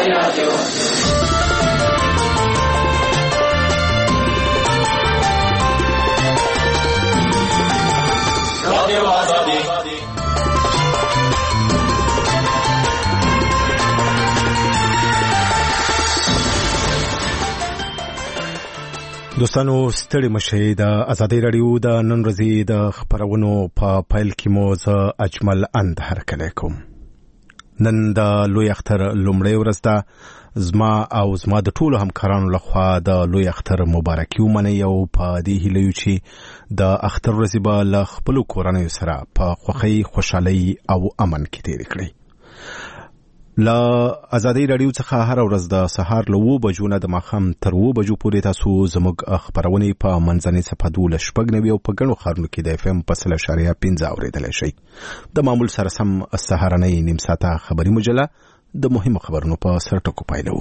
دوستانو ستړي مشه د ازادي رادیو د نن ورځې د خبرونو په پیل کې مو زه اجمل اند هرکلی کوم. نن د لوی اختر لومړی ورځ ده. زما د ټولو همکارانو لخوا د لوی اختر مبارکي ومنئ او په دې هیله یو چې د اختر ورځې به له خپلو کورنیو سره په خوښۍ خوشحالۍ او امن کې تېرې کړئ. له ازادي رادیو څخه هر ورځ د سهار له 9 بجو نه د ماښام تر 9 بجو پورې تاسو زموږ خبرونه په منځنۍ صفحه 12 او په ګڼو ښارونو کې د FM په 1.5 اورېدلی شئ. د معمول سره سم سهارنۍ نیم ساعته خبري مجله د مهمو خبرونو په سرټکو پایلو.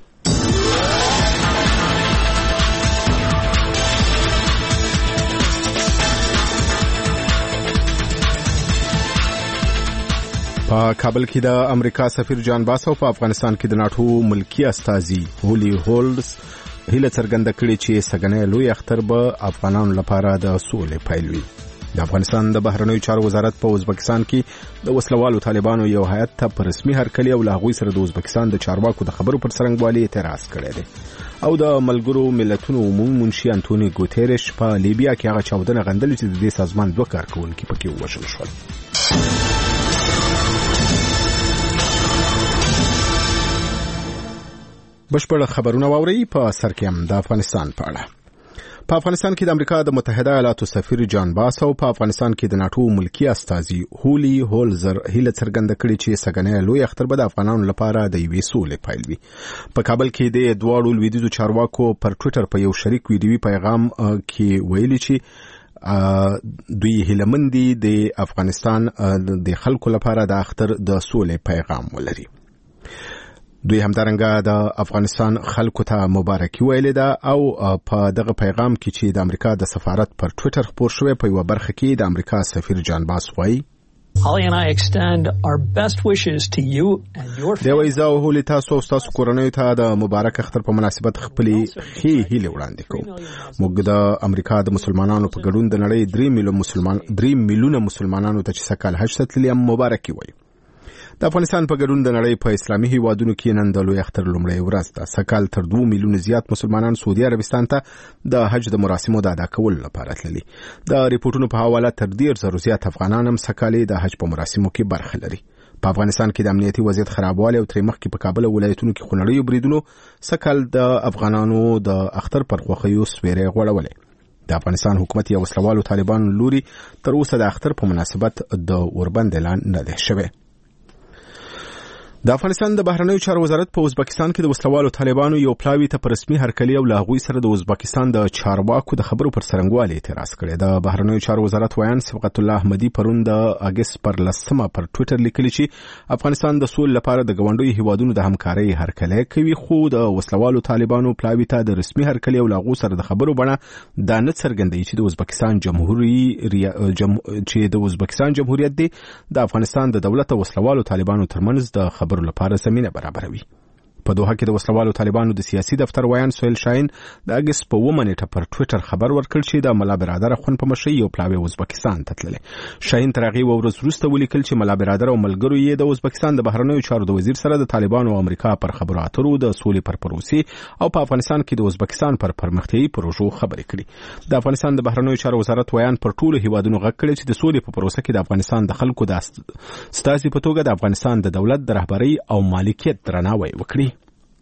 په کابل کې د امریکا سفیر جان باسو په افغانستان کې د ناتو ملکی استازي هولي هولز هیله څرګنده کړې چې سګنې لوی اختر به افغانانو لپاره د سولې پیل وي. د افغانستان د بهرنیو چارو وزارت په ازبکستان کې د وسلوالو طالبانو یو هیئت ته په رسمي هرکلی او له هغوی سره د ازبکستان د چارواکو د خبرو پر څرنګوالي اعتراض کړی دی. او د ملګرو ملتونو عمومي منشي انټونی ګوتيرش په لیبیا کې هغه چاودنه غندلې چې د دې سازمان 2 کارکونکي پکې ووژل شول. بشپړ خبرونه واوري. په سر کې هم د افغانستان په اړه. په افغانستان کې د امریکا د متحده ایالاتو سفیر جان باسو په افغانستان کې د ناتو ملکی استازي هولي هولزر هیله څرګنده کړې چې سګنې لوی اختر به د افغانانو لپاره د یوې سولې پیل وي. په کابل کې د دواړو لویدیځو چارواکو پر ټوئیټر په یو شریک ویډیوي پیغام کې ویلي چې دوی هیلهمند دي د افغانستان د خلکو لپاره د اختر د سولې پیغام ولري. دوی همدارنګه د افغانستان خلکو ته مبارکي ویلې ده او په دغه پیغام کې چې د امریکا د سفارت پر ټوئیټر خپور شوی په یو برخه کې د امریکا سفیر جان باس وایي Holly and I extend our best wishes to you and your family. دی وایي زه هولي تاسو او تاسو کورنیو ته د مبارک اختر په مناسبت خپلې هیلې وړاندې کوم. موږ د امریکا د مسلمانانو په ګډون د نړۍ 3 میلیونه مسلمانانو ته چې سکهال حج ته تللي مبارکي وایي. د افغانستان په ګډون د نړۍ په اسلامي هیوادونو کې نن د لوی اختر لومړی ورځ ده. سکهال تر 2 میلیونه زیات مسلمانان سعودي عربستان ته د حج د مراسمو د ادا کولو لپاره تللي. د ریپورتونو په حواله تر 10000 زیات افغانان هم سکهال د حج په مراسمو کې برخه لري. په افغانستان کې د امنیتي وضعیت خرابوالی او ترې مخکې په کابل ولایتونو کې خونړیو بریدونو سکهال د افغانانو د اختر پر خوښیو سویری غوړولې. د افغانستان حکومت یا وسلوالو طالبانو لوري تر اوسه د اختر په مناسبت د اوربند اعلان نه دی شوی. د افغانستان د بهرنیو چارو وزارت په ازبکستان کې د وسلوالو طالبانو یو پلاوی ته په رسمي هرکلی او له هغوی سره د ازبکستان د چارواکو د خبرو پر څرنګوالي اعتراض کړی. د بهرنیو چارو وزارت ویان صبغت الله احمدي پرون د اگست پر 10 پر ټوئیټر لیکلی چې افغانستان د سولې لپاره د ګاونډیو هیوادونو د همکارۍ هرکلی کوي، خو د وسلوالو طالبانو پلاوی ته د رسمي هرکلی او له هغوی سره د خبرو بڼه دا نه څرګندوي چې د ازبکستان جمهوریت دی د افغانستان د دولت او وسلوالو طالبانو ترمنځ د خبرو لپاره زمينه برابروي. په دوحه کې د وسلوالو طالبانو د سیاسي دفتر ویان سهیل شاهین د اگست په 9 نیټه پر ټوئیټر خبر ورکړ چې د ملا برادر خون په مشي یو پلاوی ازبکستان ته تللی. شاهین تر هغې ورځ وروسته ولیکل چې ملا برادر او ملګرو یې د ازبکستان د بهرنیو چارو د وزیر سره د طالبانو او امریکا پر خبرو اترو د سولې پر پروسې او په افغانستان کې د ازبکستان پر پرمختیایي پروژو خبرې کړي. د افغانستان د بهرنیو چارو وزارت ویان پر ټولو هیوادونو غږ کړی چې د سولې په پروسه کې د افغانستان د خلکو د استازي په توګه د افغانستان د دولت د رهبرۍ او مالکیت درناوی وکړي.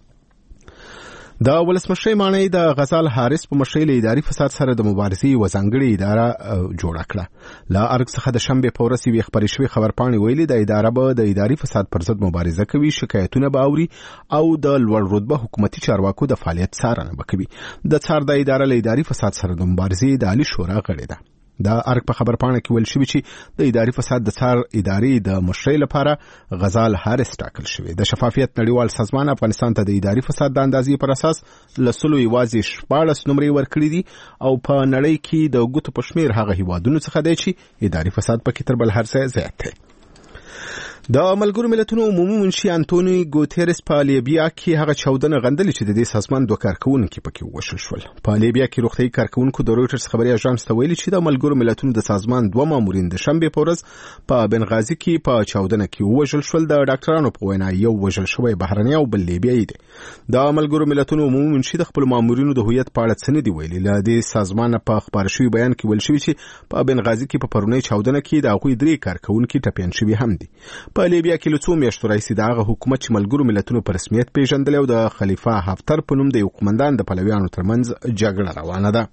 د ولسمشر مانای د غزال حارث په مشرۍ له اداري فساد سره د مبارزې و ځانګړې اداره جوړه کړه. له ارګ څخه د شنبې په ورځ یوې خبرې شوې خبرپاڼې ویلي د اداره به د اداري فساد پر ضد مبارزه کوي، شکایتونه به اوري او د لوړ رتبه حکومتي چارواکو د فعالیت څارنه به کوي. د څار د اداره له اداري فساد سره د مبارزې د عالی شورا غړې ده. د ارګ په خبرپاڼه کې ویل شوی چې د اداري فساد د څار ادارې د مشرۍ لپاره غزال حارث ټاکل شوی. د شفافیت نړیوال سازمان افغانستان ته د اداري فساد د اندازې پر اساس لسلو یوازې 14 نمرې ورکړي دي او په نړۍ کې د ګوتو په شمیر هغه هیوادونو څخه دی چې اداري فساد پکې تر بل هر څه زیات دی. د ملګرو ملتونو عمومي منشي انټونی ګوتيرس په لیبیا کې هغه چاودنه غندلې چې د دې سازمان دوه کارکونکو پکې وشل شول. په لیبیا کې روغتي کارکونکو د رويټرز خبري اژانس ته ویلي چې د ملګرو ملتونو د سازمان دوه مامورین د شنبه په ورځ په بنغازي کې په چاودنه کې وژل شول. د ډاکټرانو په وینا یو وژل شوی بهرنی او بل لیبیایي دی. د ملګرو ملتونو عمومي منشي د خپل مامورینو د هویت په اړه څه نه دی ویلي. له دې سازمان په خبر شوی بیان کې ویل شوی چې په بنغازي کې په پرونی چاودنه کې د هغوی درې کارکونکو ټپيان شوی هم دي. په لیبیا کې له څو میاشتو راهیسې د هغه حکومت چې ملګرو ملتونو په رسمیت پیژندل او د خلیفه حفتر په نوم د یو قومندان د پلویانو ترمنځ جګړه روانه ده.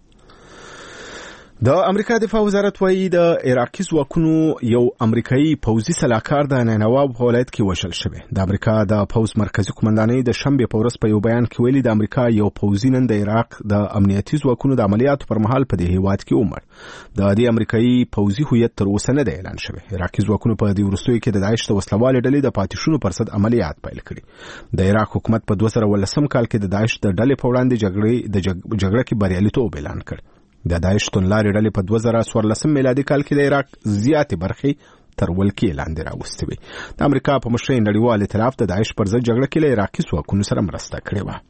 د امریکا دفاع وزارت وايي د عراقي ځواکونو یو امریکایي پوځي سلاکار د نینواب ولایت کې وژل شوی. د امریکا د پوز مرکزی قومندانۍ د شنبه په ورځ په یو بیان کې ویلي د امریکا یو پوځي نن د عراق د امنیتي ځواکونو د عملیاتو پر مهال په دې هیواد کې عمر. د دې امریکایي پوځي هویت تر اوسه نه دی اعلان شوی. عراقي ځواکونو په دې وروستیو کې د داعش د وسلوالې ډلې د پاتې پر ضد عملیات پیل کړي. د عراق حکومت په 2018 کال کې د داعش د ډلې په وړاندې جګړه کې بریالیتوب اعلان کړ. د داعش تنلارې ډلې په 2014 میلادي کال کې د عراق زیاتې برخې تر ولکې لاندې راوستې وې. د امریکا په مشرۍ نړیوال ائتلاف د داعش پر ضد جګړه کې له عراقي ځواکونو سره مرسته کړې وه.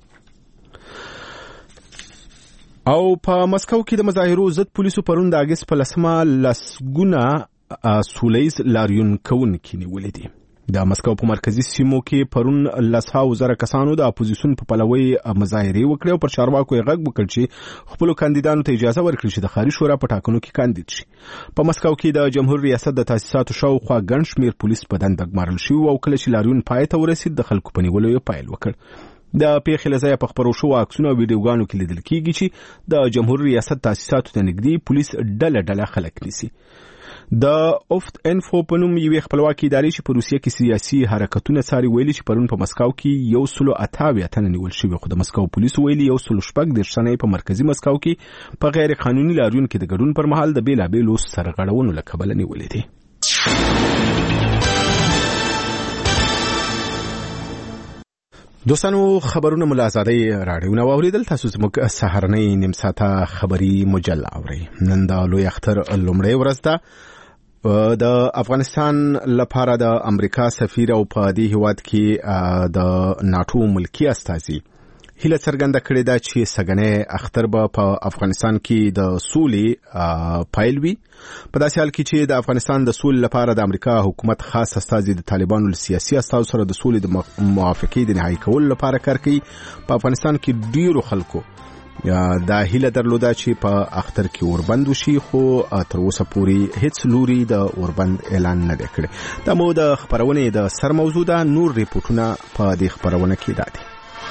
او په مسکو کې د مظاهرو ضد پولیسو پرون د اگست په 10 لسګونه سولیز لاریون کوونکي نیولې دي. د مسکو په مرکزی سیمو کې پرون 100,000 کسانو د اپوزیسیون په پلوي مظاهره وکړې او پر چارواکو یې غږ وکړ چې خپل کاندیدانو ته اجازه ورکړي چې د خاري شورا په ټاکنو کې کاندید شي. په مسکو کې د جمهور ریاست د تاسیساتو شاوخوا ګڼ شمېر پولیس په دنده ګمارل شوي او کله چې لاریون پای ته ورسید د خلکو په نیولو یې پیل وکړ. د پیښې له ځایه په خپرو شوو عکسونو او ویډیوګانو کې لیدل کېږي چې د جمهور ریاست تاسیساتو ته نږدې پولیس ډله خلک نیسي. د افت انفو په نوم یوې خپلواکي ادارې چې په روسیه کې سیاسي حرکتونه څاري ویلي چې پرون په مسکو کې 128 تنه نیول شوي، خو د مسکو پولیسو ویلي 116 تنه په مرکزی مسکو کې په غیر قانوني لاریون کې د ګډون پر مهال د بیلابیلو سرغړونو له کبله نیولې دي. دوستانو خبرونه مل آزادۍ راډیو نو اوریدل. تاسو زموږ سهارنۍ نیم ساعته خبري مجله اورئ. نن د لوی اختر لومړی ورځ ده. د افغانستان لپاره د امریکا سفیر او په دې هیواد کې د ناتو ملکی استازي هیله څرګنده کړې ده چې سګنې اختر به په افغانستان کې د سولې پایل وي. په داسې حال کې چې د افغانستان د سولې لپاره د امریکا حکومت خاص استازي د طالبانو سیاسي استازو سره د سولې د موافقې د نهایی کولو لپاره کار کوي. په افغانستان کې ډیرو خلکو دا هیله درلوده چې په اختر کې اوربند وشي، خو تر اوسه پورې هیڅ لوري د اوربند اعلان نه دی کړی. دا مو د خبرونې د سر موضوع ده. نور ریپورتونه په دې خبرونه کې دي.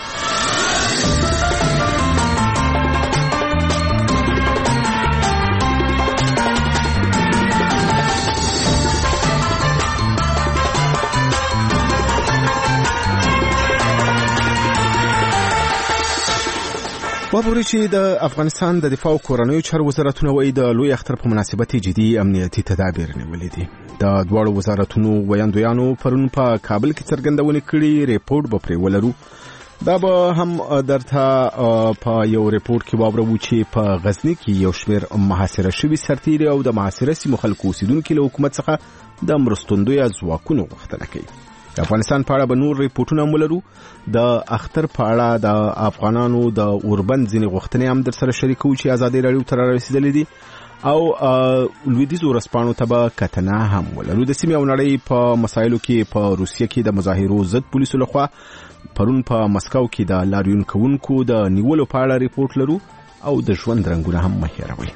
وګورئ چې د افغانستان د دفاع او کورنیو چارو وزارتونه وايي د لوی اختر په مناسبت جدي امنیتي تدابیر نیولې دي. د دواړو وزارتونو ویاندویانو پرون په کابل کې څرګندونه کړې. ریپورت به پرې ولرو. دا به هم درته په یو ریپورت کې واورو چې په غزنی کې یو شمېر محاصره شوي سرتیري او د محاصره سیمو خلکو اوسیدونکو له حکومت څخه د مرستندوی ځواکونو غوښتنه کوي. د افغانستان په اړه به نور ریپورتونه ولرو. د اختر په اړه د افغانانو د اوربند ځینې غوښتنې هم در سره شریکو چې ازادي راډیو ته رسیدلې دي او لویدیځو ورځپاڼو ته به کتنه هم ولرو. د سیمې او نړۍ په مسایلو کې په روسیه کې د مظاهرو ضد پولیسو لخوا پرون په مسکو کې د لاریون کوونکو د نیولو په اړه ریپورت لرو او د ژوند رنګونه هم مه هېروئ.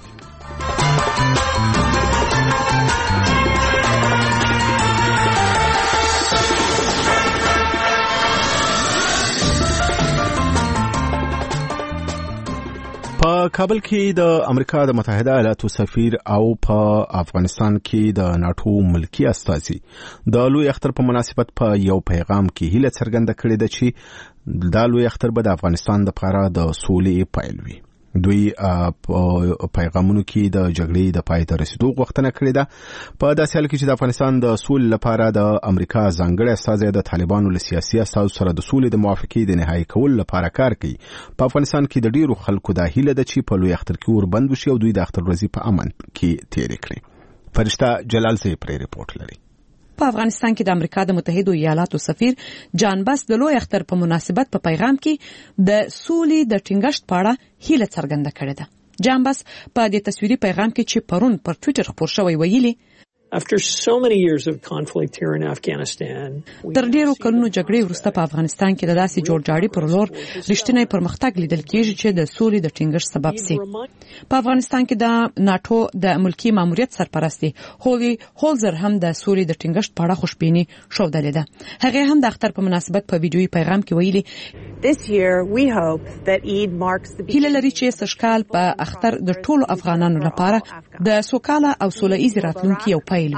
په کابل کې د امریکا د متحده ایالاتو سفیر او په افغانستان کې د ناتو ملکی استازي د لوی اختر په مناسبت په یو پیغام کې هیله څرګنده کړې ده چې د لوی اختر به د افغانستان لپاره د سولې پیل وي. دوی په پیغامونو کې د جګړې د پای ته رسیدو غوښتنه کړې ده. په داسې حال کې چې د افغانستان د سولې لپاره د امریکا ځانګړی استازی د طالبانو له سیاسي استازو سره د سولې د موافقې د نهایی کولو لپاره کار کوي. په افغانستان کې د ډیرو خلکو دا هیله ده چې په لوی اختر کې اوربند وشي او دوی د اختر ورځې په امن کې تیرې کړي. فرشته جلال زی پرې ریپورت لري. په افغانستان کې د امریکا د متحده ایالاتو سفیر جان بس د لوی اختر په مناسبت په پیغام کې د سولې د ټینګښت په اړه هیله څرګنده کړې ده. جان بس په دې تصویري پیغام کې چې پرون پر ټوئیټر خپور شوی ویلي After so many years of conflict here in Afghanistan, تر ډیرو کلونو جګړې وروسته په افغانستان کې د داسې جوړجاړي پر لور رښتینی پرمختګ لیدل کېږي چې د سولې د ټینګښت سبب سي. په افغانستان کې د ناتو د ملکی ماموریت سرپرستی هولي هولزر هم د سولې د ټینګښت په اړه خوشبیني ښودلې ده. هغه هم د اختر په مناسبت په ویډیويي پیغام کې ویلي This year we hope that Eid marks the هیله لري چې سشکال په اختر د ټولو افغانانو لپاره د سوکاله او سوله ایز راتلونکي یو پیل وي.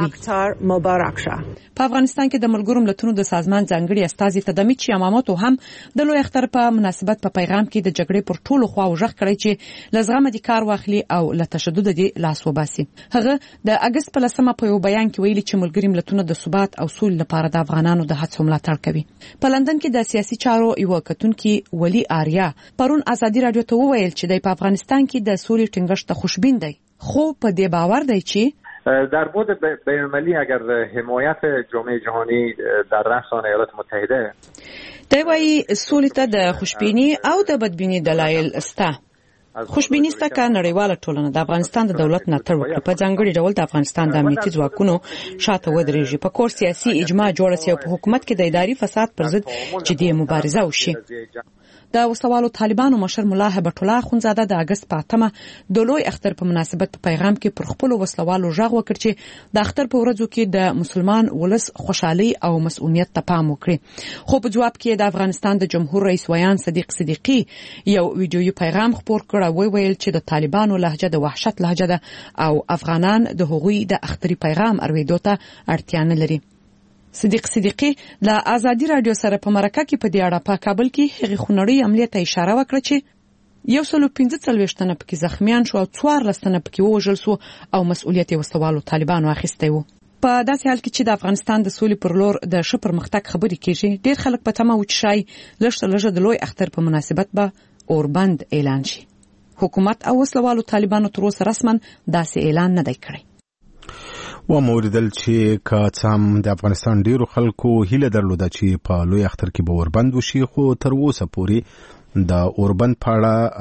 په افغانستان کې د ملګرو ملتونو د سازمان ځانګړي استازي تدمیچ یاماموتو هم د لوی اختر په مناسبت په پیغام کې د جګړې پر ټولو خواو ژغ کړی چې لزغمه دي کار واخلي او له تشدد دي لاس وباسي. هغه د اگست په 10 په یو بیان کې ویلي چې ملګري ملتونه د ثبات او سولې لپاره د افغانانو د هڅو ملاتړ کوي. په لندن کې د سیاسي چارو یو کتونکي ولی آریا پرون ازادي رادیو ته وویل چې د افغانستان کې د سولې ټینګښت خوشبین دی، خو په دې باور دی چې در بعد بین‌المللی اگر حمایت جامعه جهانی در رأسان ایالات متحده دی وايي سولې ته د خوشبینی او د بدبینی دلایل استه. خوشبینی سته که نړیواله ټولنه د افغانستان د دولت ملاتړ وکړي، په ځانګړي ډول د افغانستان د امنیتي ځواکونو شاته ودرېږي، په کور سیاسي اجماع جوړه شي او په حکومت کې د اداري فساد پر ضد جدي مبارزه وشي. د وسوالو طالبانو مشر ملا هبت الله اخونزاده د اگست په 8 د لوی اختر په مناسبت په پیغام کې پر خپل وسلوالو ژغ وکړ چې د اختر په ورځو کې د مسلمان ولس خوشحالي او مسؤلیت ته پام وکړي. خو په جواب کې د افغانستان د جمهور رئیس ویان صدیق صدیقی یو ویډیويي پیغام خپور کړ او ویل چې د طالبانو لهجه د وحشت لهجه ده او افغانان د هغوی د اختري پیغام اورېدو ته اړتیا نه لري. صدیق صدیقی له ازادي رادیو سره په مرکه کې په دې اړه په کابل کې هغه خونړی عملیات ته اشاره وکړه چې 145 تنه پکې زخمیان شو او 14 تنه پکې وژل شو او مسؤلیت یې وسوالو طالبانو اخیستی وو. په داسې حال کې چې د افغانستان د سولې پر لور د ښه پرمختګ خبرې کېږي، ډېر خلک په تمه و چې شای لږ د لوی اختر په مناسبت به اوربند اعلان شي. حکومت او وسوالو طالبانو تر اوسه رسما داسې اعلان نه دی کړی. و موریدل چې کاڅام د افغانستان ډیرو خلکو هیله درلوده چې په لوی اختر کې به اوربند وشي، خو تر اوسه پورې د اوربند په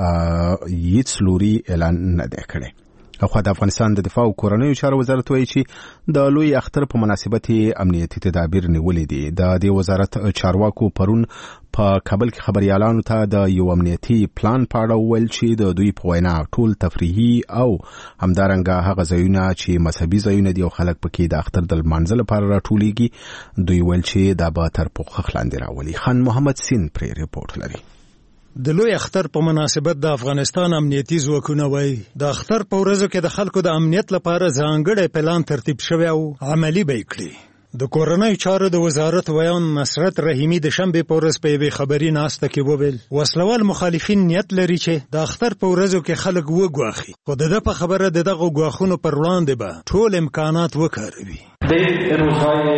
اړه هیڅ لوري اعلان نه دی کړی. خو د افغانستان د دفاع او کورنیو چارو وزارت وایي چې د لوی اختر په مناسبت امنیتي تدابیر نیولې دي. د دې وزارت چارواکو پرون په کابل کې خبريالانو ته د یو امنیتي پلان په اړه ویل چې د دوی په وینا ټول تفریحي او همدارنګه هغه ځایونه چې مذهبي ځایونه دي او خلک پکې د اختر د لمانځه لپاره راټولیږي، دوی ویل چې دا به تر پوښښ لاندې راولي. خان محمد سین پرې ریپورت لري. د لوی اختر په مناسبت د افغانستان امنیتي ځواکونه وایي د اختر په ورځو کې د خلکو د امنیت لپاره ځانګړی پلان ترتیب شوی او عملی به کړي. د کورنیو چارو د وزارت ویان نصرت رحیمی د شنبه په ورځ په یوې خبري ناسته کې وویل وسلوال مخالفین نیت لري چې د اختر په ورځو کې خلک وګواخي، خو دغه په خبره دغه غواخونو پر وړاندې به ټول امکانات وکاروي. در روزهای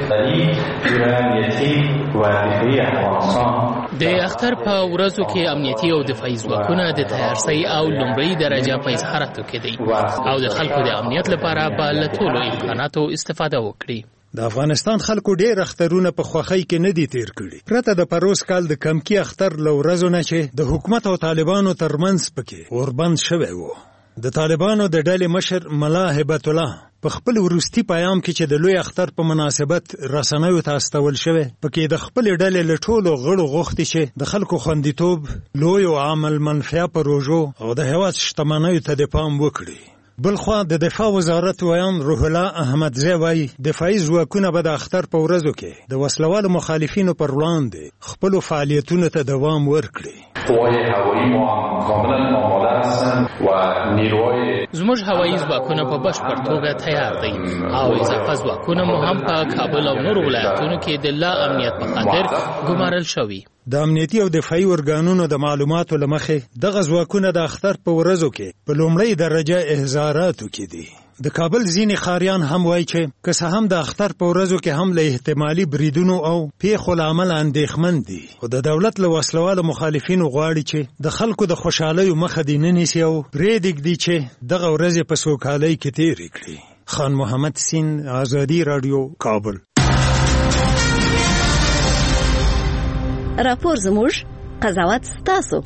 عید امنیتی و دفاعی افغانستان د اختر په ورځو کې امنیتي او دفاعي ځواکونه د تیارسۍ او لومړۍ درجه په حرکت کې دي او د خلکو د امنیت لپاره به له ټولو امکاناتو استفاده وکړي. د افغانستان خلکو ډېر اخترونه په خوښۍ کې نه دي تیر کړي، پرته د پروس کال د کمکی اختر له ورځو نه چې د حکومت او طالبانو ترمنځ پکې اوربند شوی وو. د طالبانو د ډلې مشر ملا هبت الله په خپل وروستي پیغام کې چې د لوی اختر په مناسبت رسنیو ته استول شوی، پکې د خپل ډلې له ټولو غړو غوښتي چې د خلکو خوندیتوب، لوی او عامل منفعه پروژو او د هیواد شتمنیو ته د پام وکړي. بلخوا د دفاع وزارت ویان روح الله احمدزی وایي دفاعي ځواکونه به د اختر په ورځو کې د وسلوالو مخالفینو پر وړاندې خپلو فعالیتونو ته دوام ورکړي. قوای هوایی ما کاملا آماده هستند و نیروهای زموږ هوایی ځواکونه په بشپړ توګه تیار دي او اضافه ځواکونه مو هم په کابل او نورو ولایتونو کې د لا امنیت په خاطر ګمارل شوي. د امنیتي او دفاعي ارګانونو د معلوماتو له مخې دغه ځواکونه د اختر په ورځو کې په لومړۍ درجه احضاراتو کې دي. د کابل ځینې ښاریان هم وایي چې که څه هم د اختر په ورځو کې هم له احتمالي بریدونو او پیښو له امله اندېښمن دي، خو د دولت له وسلوالو مخالفینو غواړي چې د خلکو د خوشحالیو مخه دې نه نیسي او پرېږدي چې دغه ورځې په سوکالۍ کې تېرې کړي. خان محمد سین، آزادی رادیو، کابل. راپور زموږ، قضاوت ستاسو.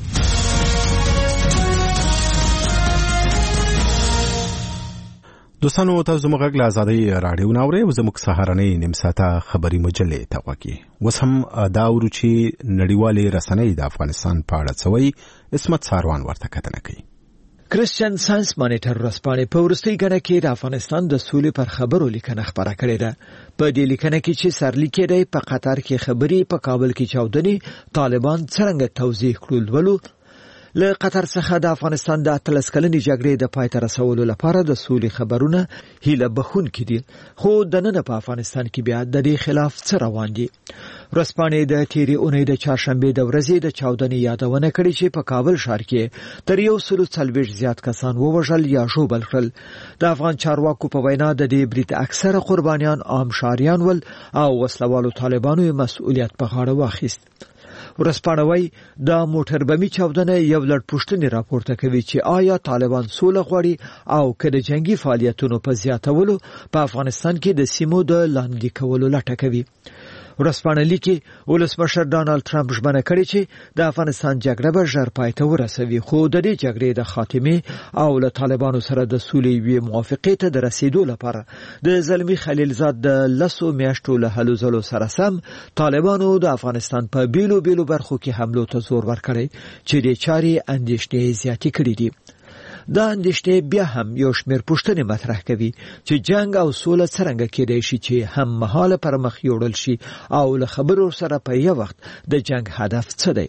دوستانو تاسو موږ له آزادۍ رادیو ناوړې زموږ سهارنۍ نیم ساعته خبري مجلې ته وګورئ. وس هم دا ورچی نړیوالې رسنۍ د افغانستان په اړه څوي اسمت ساروان ورته کتنه کوي. کرسچن ساينس مانیټر ورځپاڼې په وروستي ګڼه کې د افغانستان د سولې پر خبرو لیکنه خبره کړې ده. په دې لیکنه کې چې سرلیکې دی په قطر کې خبري، په کابل کې چاودنې، طالبان څنګه توضیح کړل له قطر څخه د افغانستان د 13 کلنې جګړې د پای ته رسولو لپاره د سولې خبرونه هیله بخښونکي دي، خو د نن په افغانستان کې بیا د دې خلاف څه روان دي. ورځپاڼې د تیرې اونۍ د چهارشنبې د ورځې د چاودنې یادونه کړې چې په کابل ښار کې تر 140 زیات کسان ووژل یا ژوبل کړل. د افغان چارواکو په وینا د دې برید اکثره قربانیان عام ښاریان ول او وسلوالو طالبانو مسؤلیت په غاړه واخیست. ورځپاڼه د موټر بمي چاودنه یو لړ پوښتنې راپورته کوي چې آیا طالبان سوله غواړي او کله جنگي فعالیتونو په زیاتولو په افغانستان کې د سیمو د لاندې کولو لټه کوي. ورځپاڼه لیکي ولسمشر ډانلډ ټرمپ ژمنه کړې چې د افغانستان جګړه به ژر پای ته ورسوي، خو د دې جګړې د خاتمې او له طالبانو سره د سولې وی موافقې ته د رسیدو لپاره د زلمی خلیلزاد د 10 میاشتو له هلو ځلو سره سم طالبانو د افغانستان په بیلو برخو کې حملو ته زور ورکړی چې د چاري اندېښنې زیاتې کړې دي. دا اندېښنې بیا هم یو شمېر پوښتنې مطرح کوي چې جنگ او سوله څرنګه کېدای شي چې هم مهاله پر مخ یوړل شي او له خبرو سره په یو وخت د جنگ هدف څه دی.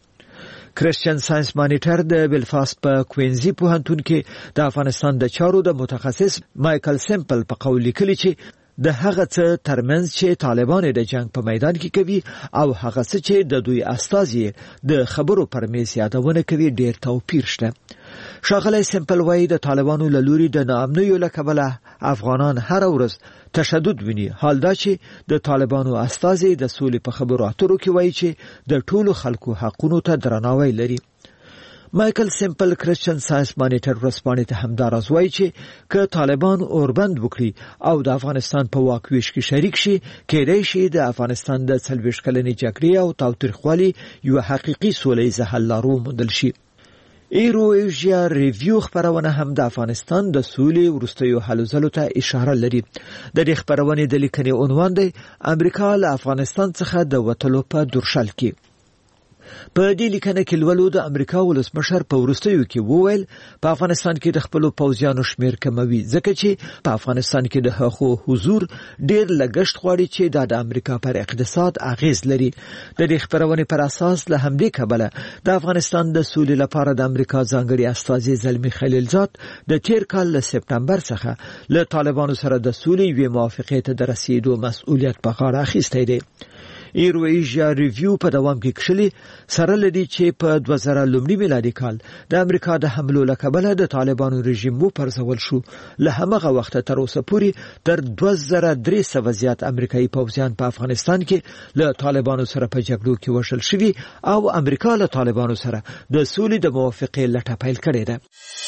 کرسچن ساينس مانیټر د بلفاست په کوینزي پوهنتون کې د افغانستان د چارو د متخصص مایکل سیمپل په قول لیکلی چې د هغه څه ترمنځ چې طالبان د جنگ په میدان کې کوي او هغه څه چې د دوی استازي د خبرو پر میز یادونه کوي ډیر توپیر شته. ښاغلی سیمپل وایي د طالبانو له لوري د ناامنیو له کبله افغانان هر ورځ تشدد ویني، حال دا چې د طالبانو استازي د سولې په خبرو اترو کې وایي چې د ټولو خلکو حقونو ته درناوی لري. مایکل سیمپل کرسچن ساينس مانیټر ورځپاڼې ته همدا راز وایي چې که طالبان اوربند وکړي او د افغانستان په واک ویش کې شریک شي، کېدای شي د افغانستان د 40 کلنې جګړې او تاوتریخوالي یو حقيقي سولهییز حل لارو موندل شي. ایرو ایشیا ریویو خبرونه هم د افغانستان د سولې وروستیو هلو ځلو ته اشاره لري. د دې خبرونې د لیکنې عنوان دی امریکا له افغانستان څخه د وټلو په درشل کې. په دې لیکنه کې لولو د امریکا ولسمشر په وروستیو کې وویل په افغانستان کې د خپل پوځیانو شمیر کموي، ځکه چې په افغانستان کې د هغو حضور ډیر لګښت غواړي چې د امریکا پر اقتصاد اغیز لري. د دې خبرونې پر اساس له همدې کبله د افغانستان د سولې لپاره د امریکا ځانګړي استازي زلمی خلیلزاد د تیر کال له سپتمبر څخه له طالبانو سره د سولې وی موافقې ته د رسیدو مسؤلیت په غاړه اخیستی دی. ایرو ایشیا ریویو په دوام کې کښلي سره لدی چې په 2000 میلادي کال د امریکا د حملو له کبله د طالبانو رژیم وپرځول شو. له همغه وخت تر اوسه پورې تر 2300 زیات امریکایي پوځیان په افغانستان کې له طالبانو سره په جګړو کې وژل شوي او امریکا له طالبانو سره د سولې د موافقې لټه پیل کړې ده.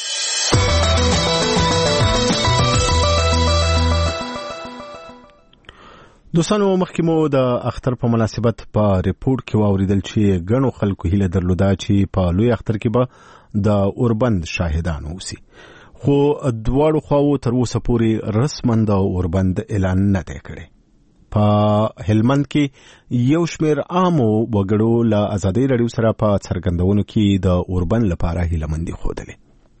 دوستانو مخکې مو د اختر په مناسبت په ریپورت کې واوریدل چې غنو خلکو هیله درلوده چې په لوی اختر کې به د اوربند شاهدان اوسي، خو دواړو خواو تر اوسه پورې رسماً د اوربند اعلان نه دی کړی. په هلمند کې یو شمېر عامو وګړو له آزادۍ رادیو سره په څرګندونو کې د اوربند لپاره هیلهمندي ښودلې.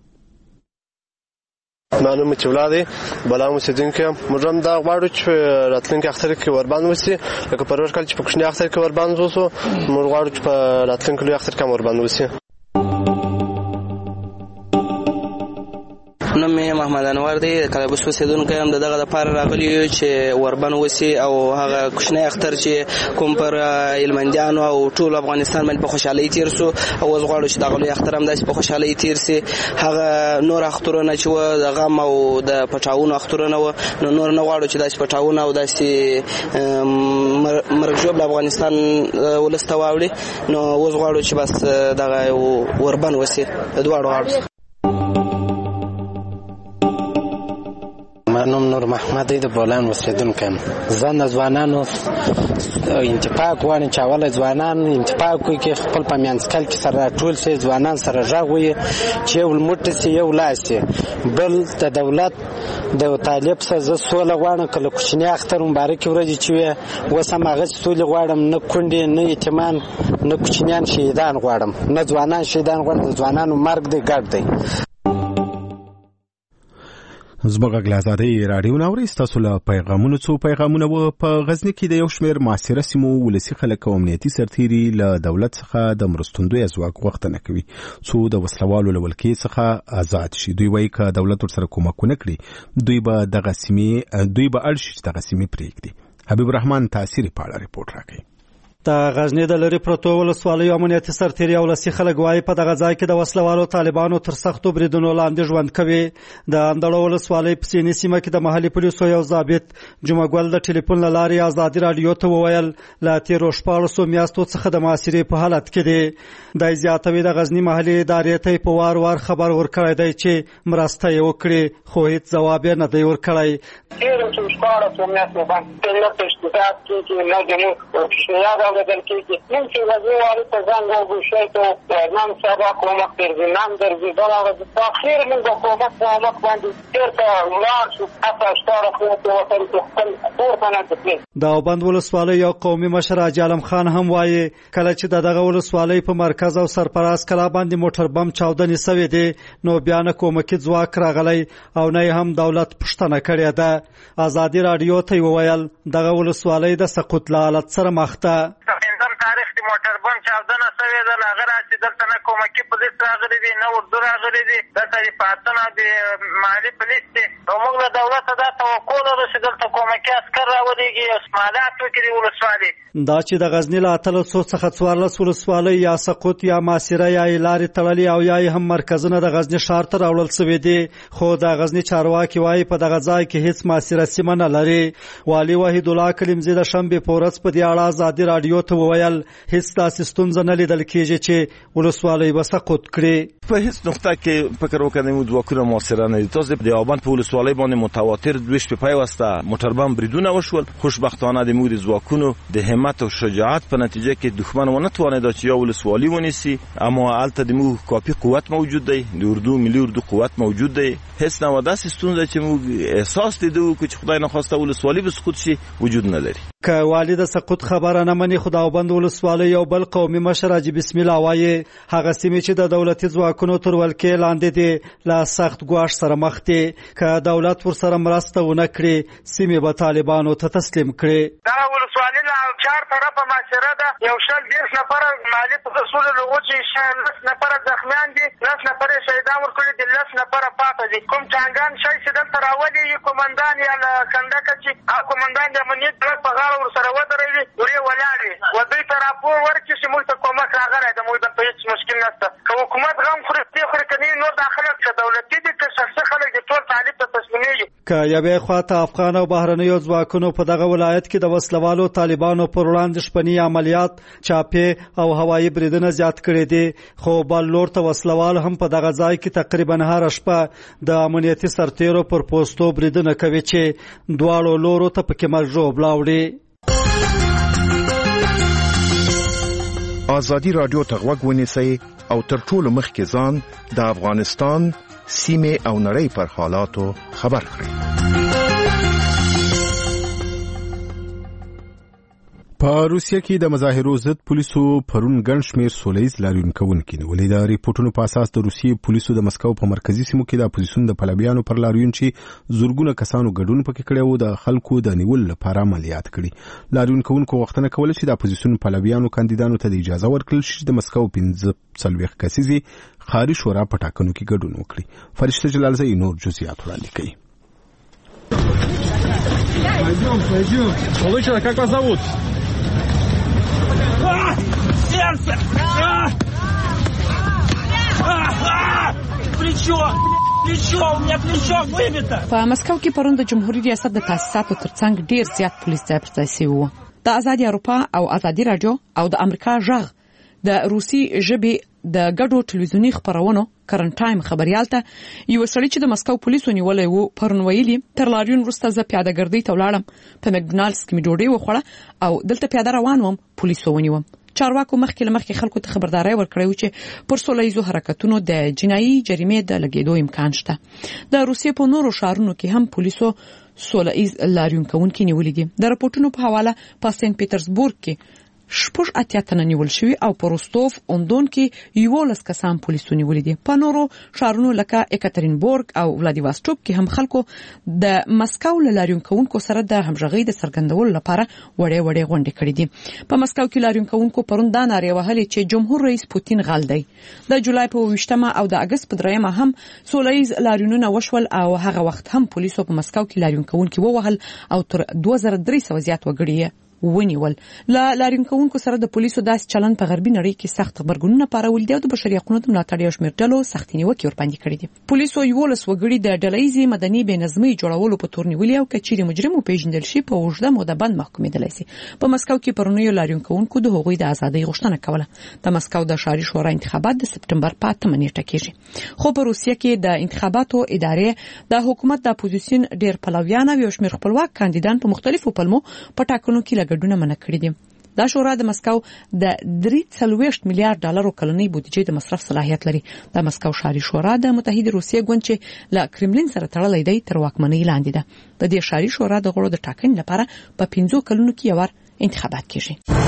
معلومه چې ولاده بلا مسجدونکو موږ هم دا غواړو چې راتلونکي اختر کې وربند وسی، لکه په ورکل چې په کوچني اختر کې وربند وسو، موږ غواړو چې په راتلونکي لوی اختر کې وربند وسی. نوم یې محمد انور دی، کلابوس اوسیدونکی یم. دغه د پاره راغلی یو چې وربند وسی او هغه کوچنی اختر چې کوم پر هلمندیانو او ټول افغانستان باندې په خوشحالۍ تیر سو، او اوس غواړو چې دغه لوی اختر هم داسې په خوشحالۍ تیر سي. هغه نور اخترونه چې و د غم او د پټاونو اخترونه و، نو نور نه غواړو چې داسې پټاونه او داسې مرګ ژوبل افغانستان ولسته واوړي. نو اوس غواړو چې بس دغه وربند وسی دواړو غواړو. نوم نور محمد د بولان اوسیدونکی یم. زه د ځوانانو انتفاق غواړم چې اوله ځوانان انتفاق وکړي، خپل په منځ کې سره راټول شي، ځوانان سره غږ وي چې یو موټی شي یو لاس شي. بل د دولت د طالب څخه زه سوله غواړم، کله کوچني اختر مبارکې ورځې چې وي اوس هم هغه سولې غواړم، نه کونډې نه یتیمان نه کوچنیان شهیدان غواړم، نه ځوانان شهیدان غواړم. د ځوانانو مرګ دی ګډ دی. زموږ غږ آزادۍ راډیو ناوري ستاسو له پیغامونو څو پیغامونه و. په غزني کې د یو شمېر معاصره سیمو ولسي خلک او امنیتي سرتیري له دولت څخه د مرستندوی ځواک غوښتنه کوي څو د وسلوالو له ولکې څخه آزاد شي. دوی وایي که دولت ورسره کومکونه کړي دوی به اړ شي چې دغه سیمې پرېږدي. حبیب الرحمن تاثیري په اړه ریپورټ راکوي. د غزنی د لری پروتو ولسوالیو امنیتي سرتیري او ولسي خلک وايي په دغه ځای کې د وسلوالو طالبانو تر سختو بریدونو لاندې ژوند کوي. د اندړو ولسوالۍ په سینې سیمه کې د محلي پولیسو یو ضابط جمعه ګل د ټلیفون له لارې ازادي راډیو ته وویل له تیرو 14 میاشتو څخه د معاصرې په حالت کې دی. د زیاتوي د غزنی محلي ادارې ته په وار خبر ورکړی دی چې مرسته یې وکړي، خو هیڅ ځواب نه دی ورکړی. بدل کیږي نن چې وزیوالي ته ځان وګورئ ته نن سبا کومک درځي نن درځي دا د تاخير من حکومت باندې ترته ولار شو تاسو ستاره خو ته وطن خپل اوربانه دي. دا وبند ولسوالۍ یو قومي مشر حاجی عالم خان هم وایي کله چې دغه ولسوالۍ په مرکز او سرپراز کلا باندې موټر بم چاودنې سوي دي نو بیا نه کومکی ځواک راغلی او نه هم دولت پښتنه کړې ده. ازادي راډیو ته وویل دغه ولسوالۍ د سقوط له حالت سره مخ ده. تاریخ دی موټر بم چاودنه سوي ده، هغه راځي دلته نه کومکی پولیس راغلي دي نه اردو راغلي دي، دلته د پاتنه د مالي پولیس دي. نو موږ له دولته دا توقع لرو چې دلته کومکی عسکر راولېږي او سمالات وکړي ولسوالۍ. دا چې د غزنی له 1300 څخه 14 ولسوالۍ یا سقوط یا ماسیره یا لارې تړلې او یا هم مرکزونه د غزنی ښار ته راوړل شوي دي، خو د غزنی چارواکي وايي په دغه ځای کې هیڅ ماسیره سیمه نه لري. والي وحید الله کلیمزی د شنبې په ورځ په دې اړه ازادي راډیو ته وویل هیڅ داسې ستونزه نه لیدل کېږي چې ولسوالۍ به سقوط کړي. په هیڅ نقطه کې فکر وکړم ځواکونه مؤثر نه دي. تاسو د یابان په ولسوالۍ باندې متواتر دویش په پیوسته موټر بم بریدونه وشول. خوشبختانه د موږ د ځواکونو د همت او شجاعت په نتیجه کې دښمن ونه توانید چې یو ولسوالۍ ونیسي، اما البته د موږ کافي قوت موجود دی، د اردو ملي اردو قوت موجود دی. هیڅ نه وداسې ستونزه چې موږ احساس لیدو چې خدای نه خواسته ولسوالۍ به سقوط شي وجود نه لري. که والي د سقوط خبره نه مني خو د وبند ولسوالۍ یو بل قومي مشر حاجي بسم الله وایي هغه سیمې چې د دولتي ځواکونو تر ولکې لاندې دي له سخت ګواښ سره مخ دي. که دولت ورسره مرسته ونه کړي سیمې به طالبانو ته تسلیم کړي. دا ولسوالۍ له چار طرفه معاشره ده، یو شل 10 نفره مالي په اصول لغو چې 10 نفره زخمیان دي، 10 نفره شهیدان ورکړي دي، 10 نفره پاتې دي. کوم ټانګان شي چې دلته راولي کومندان یا کندکه چې کومندان د امنیت په غاړه ورسره ودرېږي ورې ولاړې و دوی ته راپور ورکړي چې موږ ته کومک راغلی ده، موږ دلته هېڅ مشکل نشته. که حکومت غم خوري خوري که نه نور دا خلک که دولتي دي که شخصي خلک دي ټول طالب ته تسلیمېږي. که یوې خواته افغان او بهرنیو ځواکونو په دغه ولایت کې د وسلوالو طالبانو پر وړاندې شپني عملیات چاپې او هوایي بریدونه زیات کړي دي، خو بل لور ته وسلوال هم په دغه ځای کې تقریبا هر شپه د امنیتي سرتیرو پر پوسټو بریدونه کوي چې دواړو لورو ته پکې مرګ ژوبله وړي. ازادي راډیو ته غوږ ونیسئ او تر ټولو مخکې ځان د افغانستان سیمې او نړۍ پر حالاتو خبر کړئ. په روسیه کې د مظاهرو ضد پولیسو پرون ګڼ شمېر سولیز لاریون کوونکي نیولې. د ریپورتونو په اساس د روسیې پولیسو د مسکو په مرکزي سیمو کې د اپوزیسیون د پلویانو پر لاریون چې زورګونه کسانو ګډون پکې کړی و د خلکو د نیول لپاره عملیات کړي. لاریون کوونکو غوښتنه کوله چې د اپوزیسیون پلویانو کاندیدانو ته د اجازه ورکړل شي د مسکو 15 کسیزې خاري شورا په ټاکنو کې ګډون وکړي. فرشته جلالزئی نور جزئیات وړاندې کوي. Получено, как вас зовут? Сердце! Плечо! Плечо! У меня плечо выбито! په مسکو کې پرون د جمهوریت ریاست د تاسیساتو ترڅنګ ډیر زیات پولیس ځای پر ځای شوي وو. د ازادي اروپا او ازادي راډیو او د امریکا ژغ د روسي ژبې د ګډو ټلویزیونی خبرونو کرنټ ټایم خبريال ته یو سړی چې د مسکو پولیسو نیولې وو پرون ویلي تر لاریون وروسته زه پیاده ګرځي ته ولاړم په مکډونالډز کې می ډوډۍ وخوړه او دلته پیاده روان وم پولیسو ونیوم. چارواکو مخکې خلکو ته خبرداري ورکړې چې پر سولهیزو حرکتونو د جنایي جریمې د لګیدو امکان شته. د روسیې په نورو شهرونو کې هم پولیسو سولهیز لاریون کوونکي نیولې دي. د راپورټونو په حواله په سنت پیټرزبورګ کې 8 تنه نیول شوی او په روستوف اوندون کې 11 کسان پولیسو نیولې دي. په نورو شهرونو لکه اکاترینبورګ او ولادیواستوک کې هم خلکو د مسکو لاریون کوونکو سره د همغږۍ د څرګندولو لپاره وړې غونډې کړې دي. په مسکو کې لاریون کوونکو پرون دا نارې وهلې چې جمهور رئیس پوتین غل دی. د جولای په 28 او د اگست په 3 هم سولهیز لاریونونه وشول او هغه وخت هم پولیسو په مسکو کې لاریون کوونکي ووهل او تر 2300 زیات وګړي ونیول. لاریون کوونکو سره د پولیسو داس چلن په غربي نړۍ کې سخت خبرګونونه پارول دي او د بشري حقوقو د ملاتړ یو شمېر ډلو سختې نیوکې ورباندې کړې دي. پولیسو 11 وګړي د ډلهیزې مدني بېنظمۍ جوړولو په تور نیولي او کچېرې مجرم پیژندل شي په اوږده موده باندې محکومېدلی شي. په مسکو کې پرونیو لاریون کوونکو د هغوی د ازادۍ غوښتنه کوله. د مسکو د ښاري شورا انتخابات د سپټمبر په 8 نیټه کېږي. خو په روسیه کې د انتخاباتو ادارې د حکومت د اپوزیسیون ډېر پلویان او یو شمېر خپلواک کاندیدان په مختلفو پلمو په ټاکنو کې لګډونه منع کړي دي. دا شورا د مسکو د 3.3 میلیارډ ډالرو کلنۍ بودیجې د مصرف صلاحیت لري. د مسکو ښاري شورا د متحده روسیې ګوند چې له کرملین سره تړلې دی تر واکمنۍ لاندې ده. د دې ښاري شورا د غړو د ټاکنې لپاره په 15 کلونو کې یو انتخابات کیږي.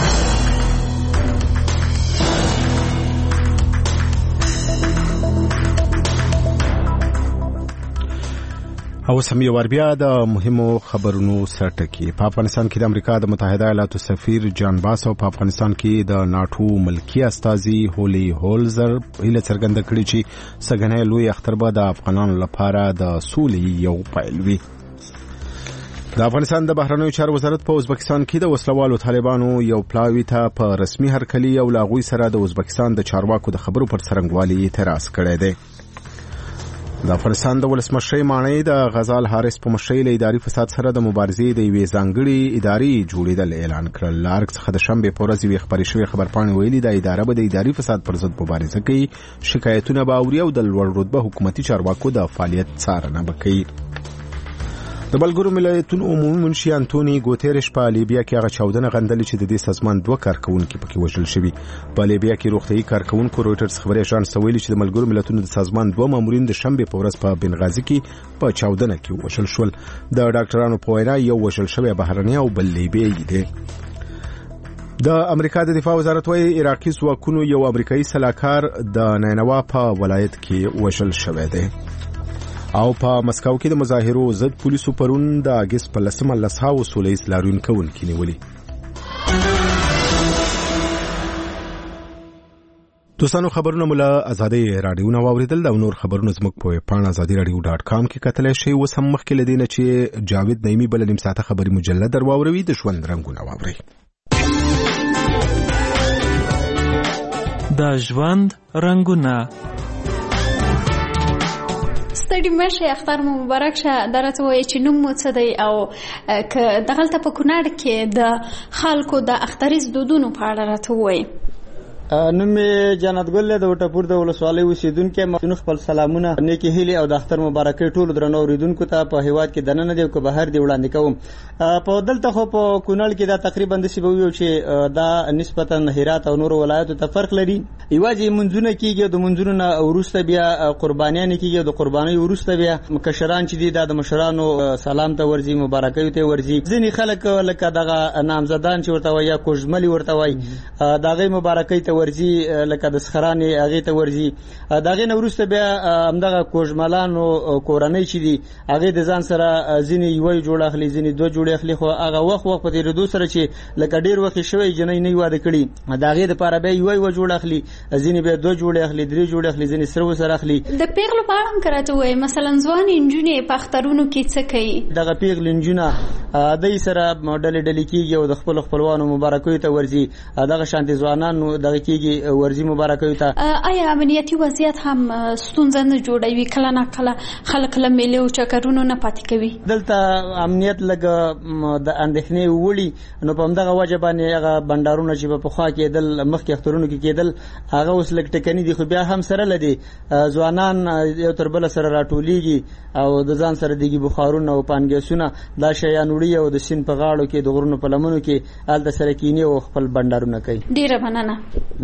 او سم یو بیا د مهمو خبرونو سرټکی. په افغانستان کې د امریکا د متحده ایالاتو سفیر جان باس او په افغانستان کې د ناتو ملکی استازي هولي هولزر هیله څرګنده کړې چې سګنې لوی اختر به د افغانانو لپاره د سولې یو پیل وي. د افغانستان د بهرنیو چارو وزارت په ازبکستان کې د وسلوالو طالبانو یو پلاوی ته په رسمي هرکلی او لاغوي سره د ازبکستان د چارواکو د خبرو پر څرنګوالي اعتراض کړی دی. د افغانستان د ولسمشر مانی د غزال حارث په مشرۍ له اداري فساد سره د مبارزې د یوې ځانګړي ادارې جوړېدل اعلان کړل. لارک څخه د شنبې په ورځ یوې خبرې شوې خبرپاڼې ویلي د اداره به د اداري فساد پر ضد مبارزه کوي، شکایتونه به اوري او د لوړ رتبه حکومتي چارواکو د فعالیت څارنه به کوي. د ملګرو ملتونو عمومي منشي انټونی ګوتيرش په لیبیا کې هغه چاودنه غندلې چې د دې سازمان 2 کارکونکو پکې وژل شوي. په لیبیا کې روغتيایي کارکونکو رويټرز خبري اژانس ویلي چې د ملګرو ملتونو د سازمان 2 مامورین د شنبې په ورځ په بنغازي کې په چاودنه کې وژل شول. د ډاکټرانو په وینا یو وژل شوی بهرنی او بل لیبیایي دی. د امریکا د دفاع وزارت وايي عراقي ځواکونو یو امریکایي سلاکار د نینوا په ولایت کې وژل شوی دی. او په مسکو کې د مظاهرو ضد پولیسو پرون د اگست په 10 سولهیز لاریون کوونکي نیولي. دوستانو خبرونه مولا ازادي رادیو نو اوریدل دا نور خبرونه زموږ په پاڼه azadiradio.com کې کتلای شئ. وسم مخکې لدینه چې جاوید نعیمی بل نیم ساعته خبري مجلد درواوروي د ژوند رنگونه واوري. د ژوند رنگونه ستړي مشه اختر مو مبارک شه. درته وایي چې نوم مو څه دی او که دغلته په کونړ کې د خلکو د اختریز دودونو په اړه راته وایي. نوم جنت ګل د وټپور د ولسوالۍ اوسیدونکو مخنو خپل سلامونه نیکی هیلي او د اختر مبارکي ټول درنو اوریدونکو ته په هیواد کې دننه دی او بهر دی وړاندې کوم. په دلته خو په کونړ کې دا تقریبا د سی بویو چې دا نسبتا هرات او نور ولایتو ته فرق لري. یوازې منځونه کېږي د منځونو ورسته بیا قربانیان کېږي د قرباني ورسته بیا مکشران چې دي د مشرانو سلام ته ورځي مبارکي ته ورځي. ځینې خلک لکه دغه نامزدان چې ورته وایي کوژملي ورته وایي دغه مبارکي ته ورځي لکه د سخرانې هغه ته ورځي. دغه نورسته بیا همدغه کوژملانو کورنۍ چې دي هغه د ځان سره ځینې یو جوړ اخلي ځینې دوه جوړ اخلي. خو هغه وخت په دې ردو سره چې لکه ډیر وخت شوی جنې نه واده کړي دغه د لپاره به یو جوړ اخلي ځینې به دوه جوړ اخلي درې جوړ اخلي ځینې سره وسره اخلي. د پیغلو په اړه کراته وای مثلا ځوان انجونې په اخترونو کې څه کوي؟ دغه پیغل انجونه دای سره ماډل ډلې کېږي او د خپل خپلوانو مبارکوي ته ورځي. دغه شانتي ځوانانو دغه کیږي ورزي مبارک وي ته آیا امنیتي وضعیت هم ستونزه نه جوړوي کله نه کله خلک له میلې او چکرونو نه پاتې کوي دلته امنیت لګ د اندېښنې وړي نو په همدغه وجه باندې هغه بندرونه چې په خوا کېدل مخکې اخترونو کې کېدل هغه اوس لږ ټکني دي خو بیا هم سره لدی ځوانان یو تر بل سره راټولېږي او د ځان سره دیږي بخارونه او پانګیسونه دا شیان وړي او د سین په غاړو کې د غرونو په لمنو کې آل د سره کینی او خپل بندرونه کوي ډیره مننه